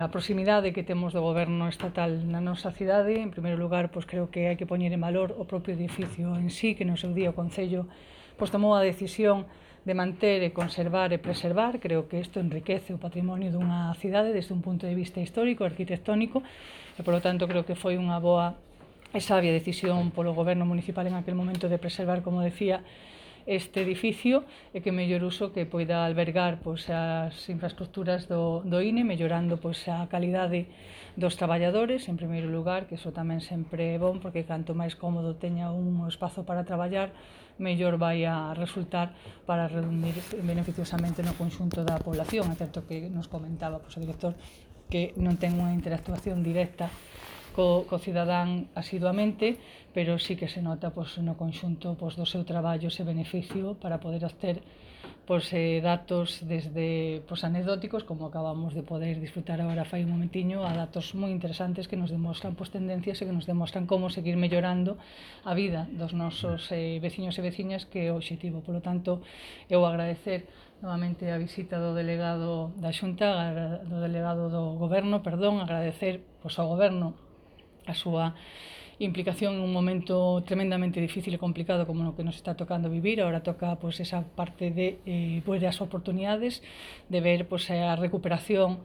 A proximidade que temos do goberno estatal na nosa cidade, en primeiro lugar, creo que hai que poñer en valor o propio edificio en sí, que no seu día o Concello tomou a decisión de manter e conservar e preservar. Creo que isto enriquece o patrimonio dunha cidade desde un punto de vista histórico, arquitectónico, e, polo tanto, creo que foi unha boa e sabia decisión polo goberno municipal en aquel momento de preservar, como decía, este edificio e que mellor uso que poida albergar as infraestructuras do INE, mellorando a calidade dos traballadores, en primeiro lugar, que iso tamén sempre é bon, porque canto máis cómodo teña un espazo para traballar, mellor vai a resultar para redundir beneficiosamente no conxunto da población. É certo que nos comentaba o director que non ten unha interactuación directa co cidadán asiduamente, pero sí que se nota no conxunto do seu traballo ese beneficio para poder obter datos desde anecdóticos, como acabamos de poder disfrutar agora fai un momentiño, a datos moi interesantes que nos demostran tendencias e que nos demostran como seguir mellorando a vida dos nosos veciños e veciñas, que é o obxectivo. Por lo tanto, eu agradecer novamente a visita do delegado da Xunta, do delegado do Goberno, agradecer ao Goberno a súa implicación en un momento tremendamente difícil e complicado como no que nos está tocando vivir. Ahora toca esa parte de ver as oportunidades, de ver a recuperación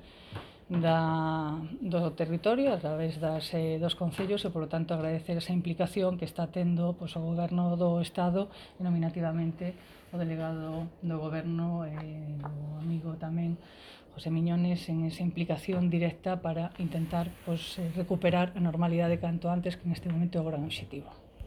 do territorio a través dos concellos, e, polo tanto, agradecer esa implicación que está tendo o Goberno do Estado, e nominativamente o delegado do Goberno e o amigo tamén José Miñones, en esa implicación directa para intentar recuperar a normalidade canto antes, que neste momento é o gran obxectivo.